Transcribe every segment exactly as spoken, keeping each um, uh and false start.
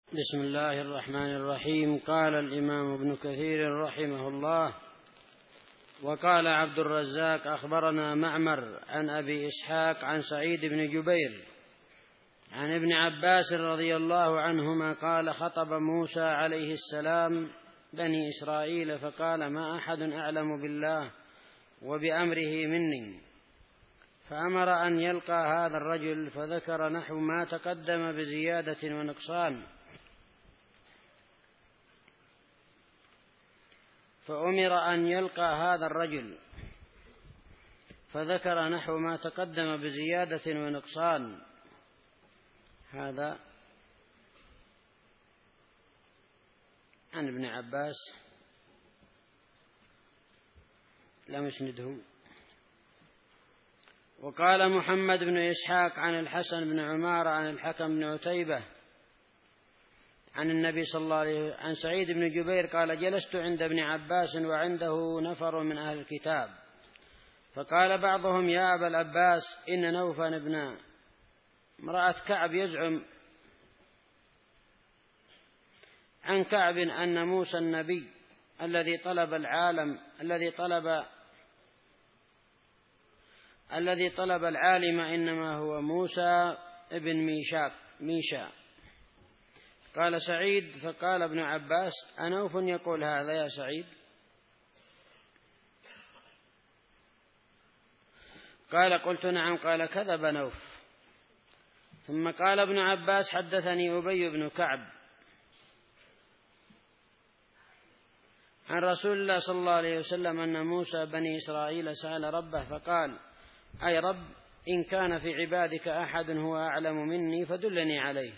بسم الله الرحمن الرحيم. قال الإمام ابن كثير رحمه الله: وقال عبد الرزاق أخبرنا معمر عن أبي إسحاق عن سعيد بن جبير عن ابن عباس رضي الله عنهما قال: خطب موسى عليه السلام بني إسرائيل فقال: ما أحد أعلم بالله وبأمره مني، فأمر أن يلقى هذا الرجل، فذكر نحو ما تقدم بزيادة ونقصان، فأمر أن يلقى هذا الرجل فذكر نحو ما تقدم بزيادة ونقصان. هذا عن ابن عباس، لم يسنده. وقال محمد بن إسحاق عن الحسن بن عمارة عن الحكم بن عتيبة عن النبي صلى الله عليه وسلم عن سعيد بن جبير قال: جلست عند ابن عباس وعنده نفر من أهل الكتاب، فقال بعضهم: يا أبا العباس، إن نوفل ابن امرأة كعب يزعم عن كعب أن موسى النبي الذي طلب العالم الذي طلب الذي طلب العالم إنما هو موسى ابن ميشاك ميشا. قال سعيد: فقال ابن عباس: أنوف يقول هذا يا سعيد؟ قال: قلت نعم. قال: كذب نوف. ثم قال ابن عباس: حدثني أبي بن كعب عن رسول الله صلى الله عليه وسلم أن موسى بني إسرائيل سأل ربه فقال: أي رب، إن كان في عبادك أحد هو أعلم مني فدلني عليه.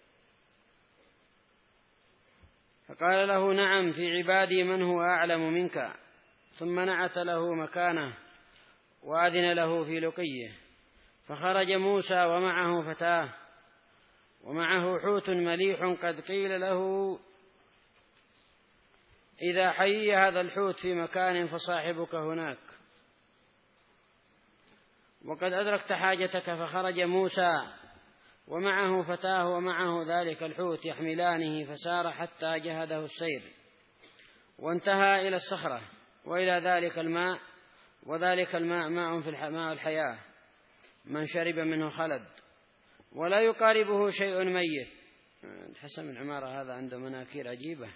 فقال له: نعم، في عبادي من هو أعلم منك. ثم نعت له مكانه وأذن له في لقيه، فخرج موسى ومعه فتاه ومعه حوت مليح قد قيل له: إذا حيي هذا الحوت في مكان فصاحبك هناك، وقد أدركت حاجتك. فخرج موسى ومعه فتاه ومعه ذلك الحوت يحملانه، فسار حتى جهده السير وانتهى إلى الصخرة وإلى ذلك الماء، وذلك الماء ماء في ماء الحياة، من شرب منه خلد ولا يقاربه شيء ميت. حسن العمارة هذا عنده مناكير عجيبة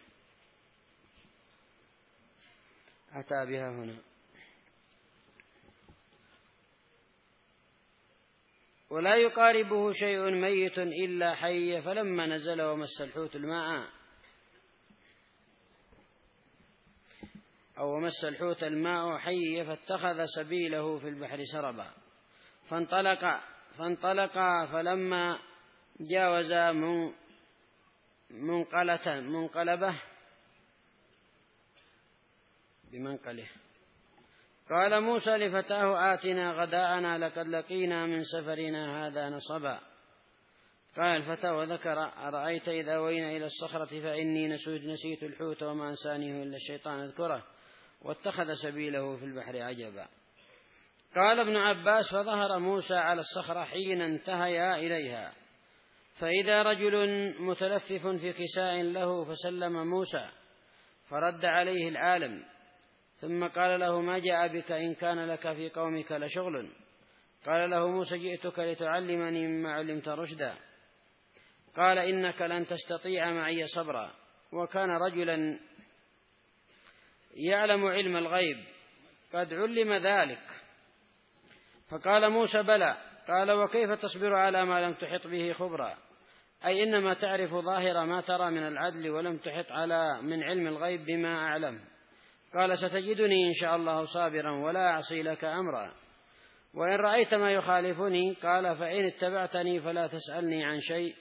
أتى بها هنا. ولا يقاربه شيء ميت إلا حي، فلما نزل ومس الحوت الماء أو مس الحوت الماء حي، فاتخذ سبيله في البحر سربا، فانطلق فانطلقا فلما جاوزا منقلة منقلبه بمنقله قال موسى لفتاه: آتنا غداءنا لقد لقينا من سفرنا هذا نصبا. قال الفتى وذكر: أرأيت إذا أوينا إلى الصخرة فإني نسيت الحوت وما أنسانيه إلا الشيطان أذكره، واتخذ سبيله في البحر عجبا. قال ابن عباس: فظهر موسى على الصخرة حين انتهيا إليها، فإذا رجل متلفف في كساء له، فسلم موسى فرد عليه العالم، ثم قال له: ما جاء بك؟ إن كان لك في قومك لشغل. قال له موسى: جئتك لتعلمني مما علمت رشدا. قال: إنك لن تستطيع معي صبرا. وكان رجلا يعلم علم الغيب قد علم ذلك. فقال موسى: بلى. قال: وكيف تصبر على ما لم تحط به خبرا؟ أي إنما تعرف ظاهر ما ترى من العدل ولم تحط على من علم الغيب بما أعلم. قال: ستجدني إن شاء الله صابرا ولا أعصي لك أمرا، وإن رأيت ما يخالفني. قال: فإن اتبعتني فلا تسألني عن شيء،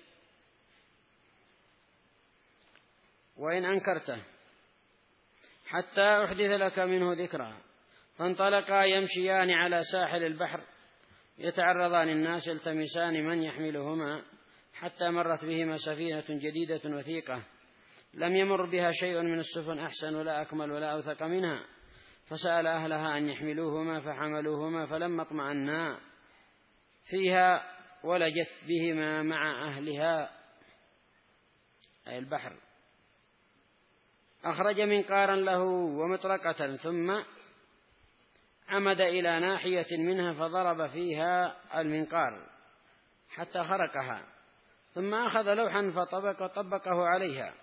وإن أنكرته حتى أحدث لك منه ذكرا. فانطلقا يمشيان على ساحل البحر يتعرضان الناس يلتمسان من يحملهما، حتى مرت بهما سفينة جديدة وثيقة لم يمر بها شيء من السفن أحسن ولا أكمل ولا أوثق منها، فسأل أهلها أن يحملوهما فحملوهما، فلما اطمأنا فيها ولجت بهما مع أهلها. أي البحر. أخرج منقارا له ومطرقة ثم عمد إلى ناحية منها فضرب فيها المنقار حتى خرقها، ثم أخذ لوحا فطبق طبقه عليها،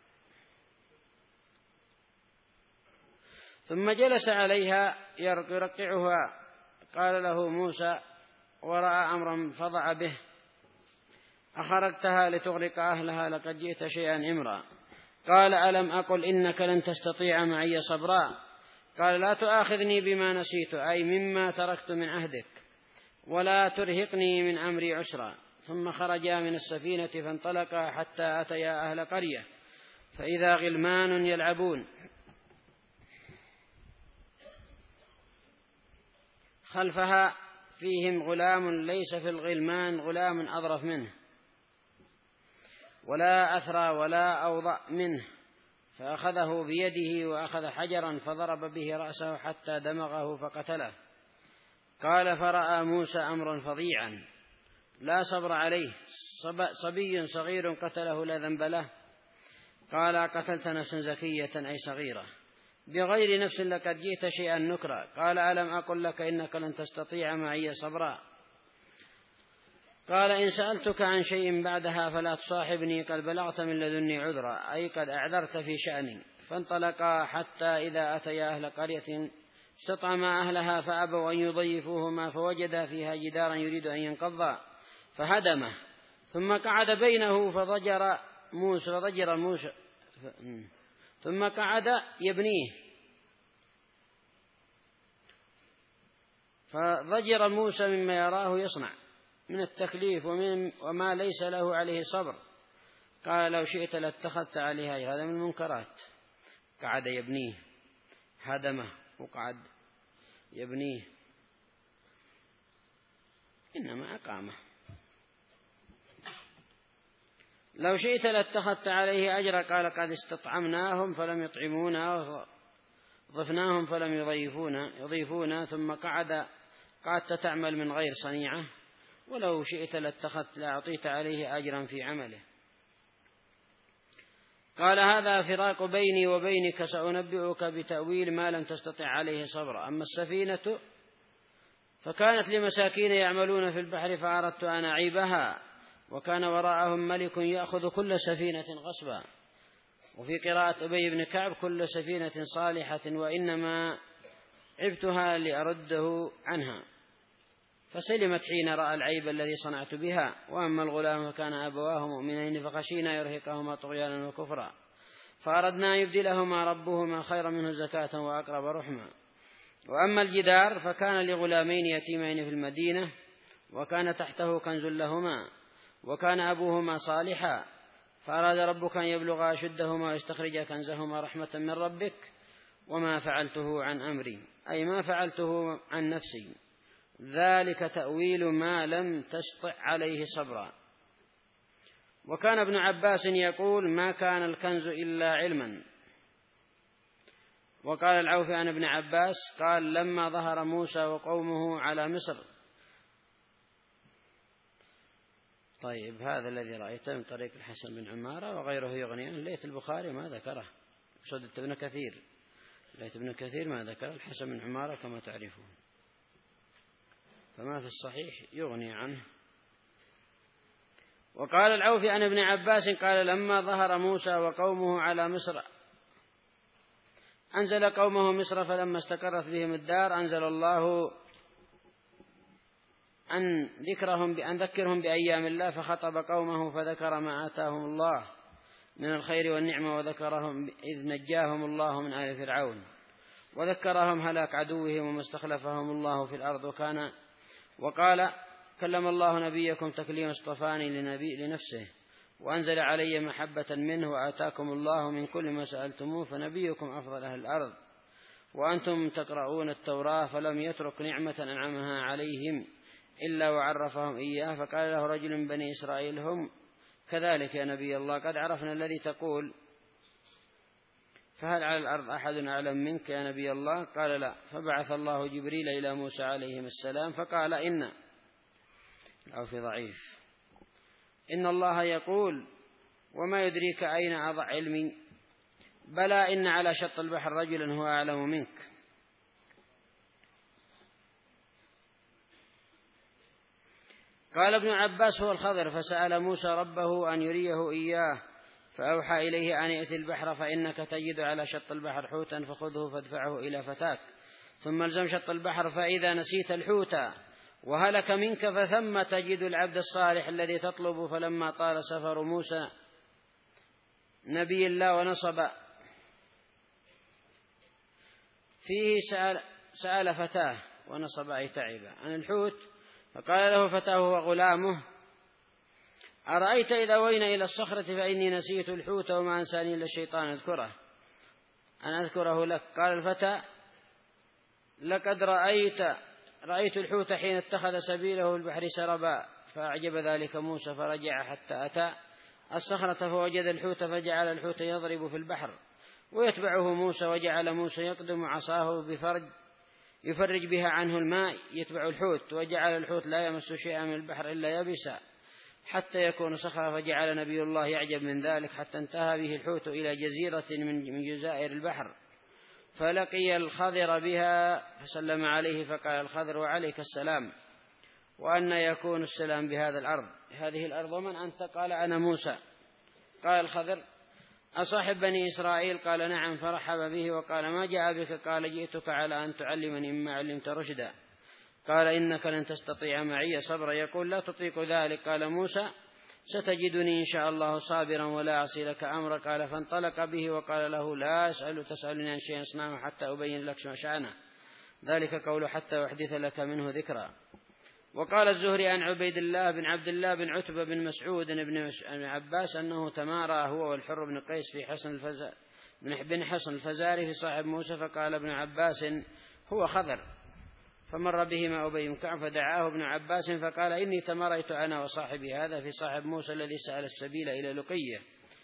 ثم جلس عليها يرقعها. قال له موسى ورأى أمرا فضع به: أخرجتها لتغرق أهلها لقد جئت شيئا إمرا. قال: ألم أقل إنك لن تستطيع معي صبرا. قال: لا تؤاخذني بما نسيت، أي مما تركت من عهدك، ولا ترهقني من أمري عسرا. ثم خرجا من السفينة فانطلقا حتى أتيا أهل قرية فإذا غلمان يلعبون خلفها فيهم غلام ليس في الغلمان غلام أظرف منه ولا أثرى ولا أوضأ منه، فأخذه بيده وأخذ حجرا فضرب به رأسه حتى دمغه فقتله. قال: فرأى موسى أمرا فظيعا لا صبر عليه، صبي صغير قتله لا ذنب له. قال: قتلت نفسا زكية أي صغيرة بغير نفس لقد جئت شيئا نكرا. قال: ألم أقل لك إنك لن تستطيع معي صبرا. قال: إن سألتك عن شيء بعدها فلا تصاحبني، قد بلغت من لدني عذرا، أي قد أعذرت في شأني. فانطلقا حتى إذا أتيا أهل قرية استطعما أهلها فأبوا أن يضيفوهما، فوجدا فيها جدارا يريد أن ينقض فهدمه، ثم قعد بينه فضجر موسى فضجر موسى ثم قعد يبنيه فضجر موسى مما يراه يصنع من التكليف وما ليس له عليه صبر. قال: لو شئت لاتخذت عليها، هذا من المنكرات. قعد يبنيه، هدمه وقعد يبنيه، إنما أقامه. لو شئت لاتخذت عليه أجرا. قال: قد استطعمناهم فلم يطعمونا، ضفناهم فلم يضيفونا يضيفونا ثم قعد قعدت تعمل من غير صنيعة، ولو شئت لاتخذت لأعطيت عليه أجرا في عمله. قال: هذا فراق بيني وبينك، سأنبئك بتأويل ما لم تستطع عليه صبرا. أما السفينة فكانت لمساكين يعملون في البحر فأردت أن أعيبها، وكان وراءهم ملك يأخذ كل سفينة غصبا. وفي قراءة أبي بن كعب: كل سفينة صالحة، وإنما عبتها لأرده عنها، فسلمت حين رأى العيب الذي صنعت بها. وأما الغلام فكان أبواه مؤمنين فخشينا يرهقهما طغيانا وكفرا، فأردنا يبدلهما ربهما خيرا منه زكاة وأقرب رحما. وأما الجدار فكان لغلامين يتيمين في المدينة، وكان تحته كنز لهما، وكان أبوهما صالحا، فأراد ربك أن يبلغا أشدهما ويستخرجا كنزهما رحمة من ربك، وما فعلته عن أمري، أي ما فعلته عن نفسي، ذلك تأويل ما لم تستطع عليه صبرا. وكان ابن عباس يقول: ما كان الكنز إلا علما. وقال العوفي عن ابن عباس قال: لما ظهر موسى وقومه على مصر. طيب، هذا الذي رأيته من طريق الحسن بن عمارة وغيره يغنيان. ليت البخاري ما ذكره، قصدت ابن كثير، ليت ابن كثير ما ذكر الحسن بن عمارة كما تعرفون، فما في الصحيح يغني عنه. وقال العوفي عن ابن عباس قال: لما ظهر موسى وقومه على مصر أنزل قومه مصر، فلما استقرت بهم الدار أنزل الله أن ذكرهم بأن ذكرهم بأيام الله، فخطب قومه فذكر ما آتاهم الله من الخير والنعمة، وذكرهم إذ نجاهم الله من آل فرعون، وذكرهم هلاك عدوهم وما استخلفهم الله في الأرض. وكان وقال: كلم الله نبيكم تكليما، اصطفاني لنبي لنفسه، وأنزل علي محبة منه، وآتاكم الله من كل ما سألتموه، فنبيكم أفضل أهل الأرض، وأنتم تقرؤون التوراة، فلم يترك نعمة أنعمها عليهم إلا وعرفهم إياه. فقال له رجل من بني إسرائيل: هم كذلك يا نبي الله، قد عرفنا الذي تقول، فهل على الأرض أحد أعلم منك يا نبي الله؟ قال: لا. فبعث الله جبريل إلى موسى عليه السلام فقال: إن العوفي ضعيف إن الله يقول: وما يدريك أين أضع علمي؟ بلى إن على شط البحر رجلا هو أعلم منك. قال ابن عباس: هو الخضر. فسأل موسى ربه أن يريه إياه، فأوحى إليه أن يأتي البحر فإنك تجد على شط البحر حوتا فخذه فادفعه إلى فتاك، ثم الزم شط البحر، فإذا نسيت الحوت وهلك منك فثم تجد العبد الصالح الذي تطلب. فلما طال سفر موسى نبي الله ونصب فيه سأل, سأل فتاه ونصب أي تعب عن الحوت، فقال له فتاه وغلامه: أرأيت إذا أوينا إلى الصخرة فإني نسيت الحوت وما أنساني إلا الشيطان أذكره أن أذكره لك. قال الفتى: لقد رأيت رأيت الحوت حين اتخذ سبيله في البحر سربا. فأعجب ذلك موسى فرجع حتى أتى الصخرة فوجد الحوت، فجعل الحوت يضرب في البحر ويتبعه موسى، وجعل موسى يقدم عصاه بفرج يفرج بها عنه الماء يتبع الحوت، وجعل الحوت لا يمس شيئا من البحر إلا يبسا حتى يكون صخرة. فجعل نبي الله يعجب من ذلك حتى انتهى به الحوت إلى جزيرة من جزائر البحر، فلقي الخضر بها فسلم عليه، فقال الخضر: وعليك السلام، وأن يكون السلام بهذا الأرض هذه الأرض ومن أنت؟ قال: أنا موسى. قال الخضر: أصاحب بني إسرائيل؟ قال: نعم. فرحب به وقال: ما جاء بك؟ قال: جئتك على أن تعلمني مما علمت رشدا. قال: إنك لن تستطيع معي صبرا. يقول: لا تطيق ذلك. قال موسى: ستجدني إن شاء الله صابرا ولا أعصي لك أمرا. قال: فانطلق به وقال له: لا أسأل تسألني عن شيء أصنعه حتى أبين لك ما شأنه، ذلك قول حتى أحدث لك منه ذكرا. وقال الزهري عن عبيد الله بن عبد الله بن عتبة بن مسعود بن عباس أنه تمارى هو والحر بن قيس في حسن الفزار بن حسن الفزاري في صاحب موسى، فقال ابن عباس: هو خضر. فمر بهما أبي بن كعب فدعاه ابن عباس فقال: إني تمريت أنا وصاحبي هذا في صاحب موسى الذي سأل السبيل إلى لقيه،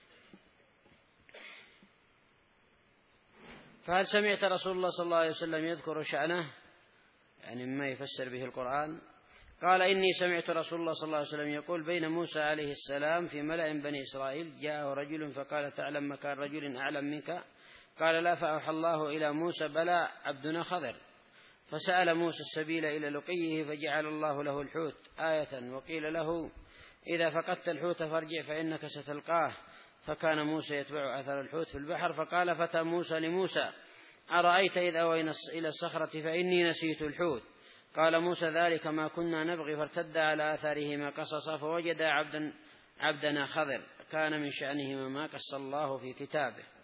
فهل سمعت رسول الله صلى الله عليه وسلم يذكر شأنه؟ يعني مما يفسر به القرآن. قال: إني سمعت رسول الله صلى الله عليه وسلم يقول: بين موسى عليه السلام في ملأ بني إسرائيل جاءه رجل فقال: تعلم مكان رجل أعلم منك؟ قال: لا. فأوحى الله إلى موسى: بلى عبدنا خضر. فسأل موسى السبيل إلى لقيه فجعل الله له الحوت آية، وقيل له: إذا فقدت الحوت فارجع فإنك ستلقاه. فكان موسى يتبع أثر الحوت في البحر. فقال فتى موسى لموسى: أرأيت إذا أوينا إلى الصخرة فإني نسيت الحوت. قال موسى: ذلك ما كنا نبغي. فارتد على آثارهما قصصا فوجد عبدا عبدنا خضر كان من شأنهما ما قص الله في كتابه.